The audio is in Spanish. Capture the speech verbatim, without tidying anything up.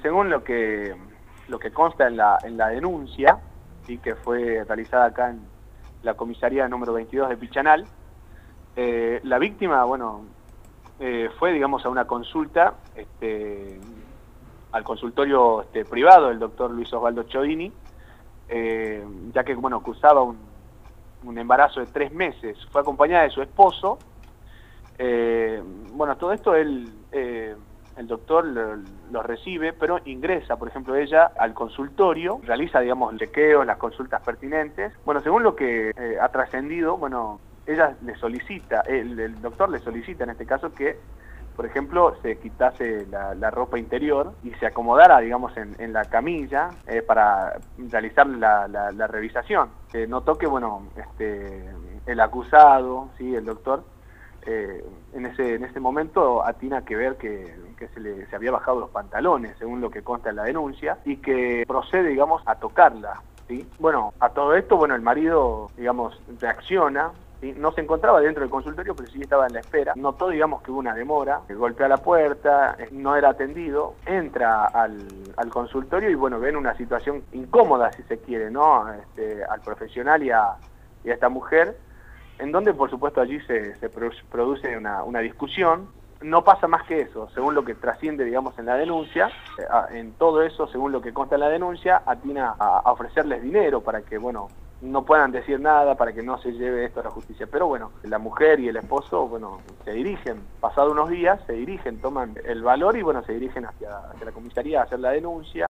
según lo que lo que consta en la, en la denuncia, ¿sí?, que fue realizada acá en la comisaría número veintidós de Pichanal, eh, la víctima, bueno, eh, fue, digamos, a una consulta, este, al consultorio este, privado del doctor Luis Osvaldo Chiodini, eh, ya que, bueno, cursaba un, un embarazo de tres meses, fue acompañada de su esposo. Eh, bueno, todo esto él, eh, el doctor lo, lo recibe, pero ingresa, por ejemplo, ella al consultorio, realiza, digamos, chequeos, las consultas pertinentes. Bueno, según lo que eh, ha trascendido, bueno, ella le solicita, el, el doctor le solicita en este caso que, por ejemplo, se quitase la, la ropa interior y se acomodara, digamos, en, en la camilla eh, para realizar la, la, la revisación. Eh, notó que, bueno, este, el acusado, ¿sí?, el doctor, Eh, en ese en ese momento atina que ver que, que se le se había bajado los pantalones, según lo que consta en la denuncia, y que procede, digamos, a tocarla, ¿sí? Bueno, a todo esto, bueno, el marido, digamos, reacciona, ¿sí? No se encontraba dentro del consultorio, pero sí estaba en la espera. Notó, digamos, que hubo una demora, golpea la puerta, no era atendido, entra al, al consultorio y, bueno, ven una situación incómoda, si se quiere, ¿no? Este, al profesional y a, y a esta mujer, en donde, por supuesto, allí se, se produce una, una discusión. No pasa más que eso, según lo que trasciende, digamos, en la denuncia. En todo eso, según lo que consta en la denuncia, atina a, a ofrecerles dinero para que, bueno, no puedan decir nada, para que no se lleve esto a la justicia. Pero bueno, la mujer y el esposo, bueno, se dirigen, pasados unos días, se dirigen, toman el valor y, bueno, se dirigen hacia, hacia la comisaría a hacer la denuncia.